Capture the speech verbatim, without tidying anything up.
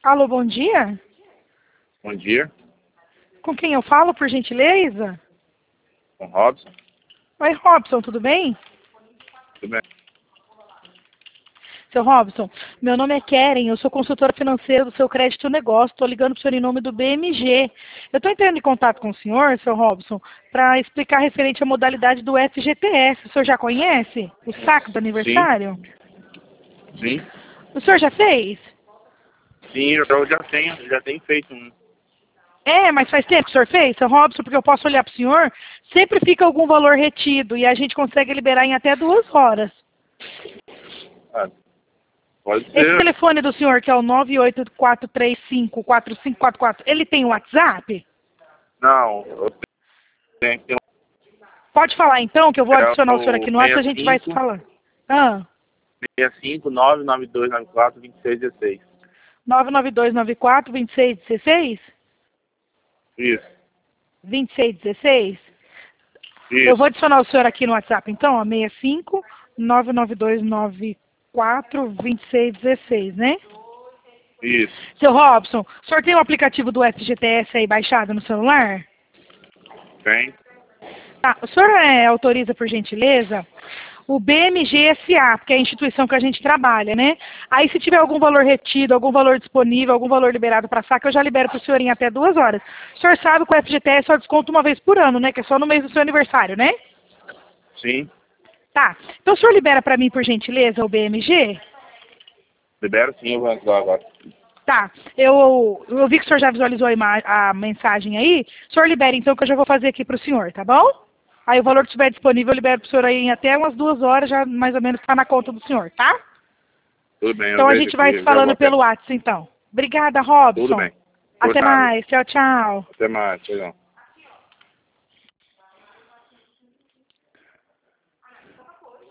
Alô, bom dia? Bom dia, Com quem eu falo, por gentileza? com Robson. Oi, Robson, tudo bem? Tudo bem? Seu Robson, meu nome é Keren, eu sou consultora financeira do seu crédito negócio, estou ligando para o senhor em nome do B M G. Eu estou entrando em contato com o senhor, seu Robson, para explicar referente à modalidade do F G T S. O senhor já conhece o saque do Sim, aniversário? sim. O senhor já fez? Sim, eu já tenho, já tenho feito um. É, mas faz tempo que o senhor fez, seu Robson, porque eu posso olhar para o senhor, sempre fica algum valor retido e a gente consegue liberar em até duas horas. Ah, pode Esse ser. telefone do senhor, que é o nove oito quatro três cinco quatro cinco quatro quatro, ele tem WhatsApp? Não, eu tenho que ter Pode falar então, que eu vou adicionar o senhor aqui um no WhatsApp e a gente vai se falando. Ah, sessenta e cinco, nove nove dois nove quatro, vinte e seis dezesseis. nove nove dois nove quatro dois seis um seis? Isso, vinte e seis dezesseis? Eu vou isso, adicionar o senhor aqui no WhatsApp então, ó, sessenta e cinco, nove nove dois nove quatro dois seis um seis, né? isso. Seu Robson, o senhor tem o aplicativo do F G T S aí baixado no celular? Tem? Tá, o senhor é, autoriza, por gentileza, o B M G S A, porque é a instituição que a gente trabalha, né? Aí, se tiver algum valor retido, algum valor disponível, algum valor liberado para saque, eu já libero para o senhor em até duas horas. O senhor sabe que o F G T S só desconta uma vez por ano, né? Que é só no mês do seu aniversário, né? Sim. Tá. Então, o senhor libera para mim, por gentileza, o B M G? Libero sim, eu vou entrar agora. Tá. Eu, eu vi que o senhor já visualizou a, ima- a mensagem aí. O senhor libera, então, que eu já vou fazer aqui para o senhor, tá bom? Aí o valor que estiver disponível, eu libero para o senhor aí em até umas duas horas, já mais ou menos está na conta do senhor, tá? Tudo bem, eu Então a vejo gente aqui, vai se eu já vou falando até. pelo WhatsApp, então. Obrigada, Tudo Robson. bem. Por Até nada. mais. Tchau, tchau. Até mais, tchau.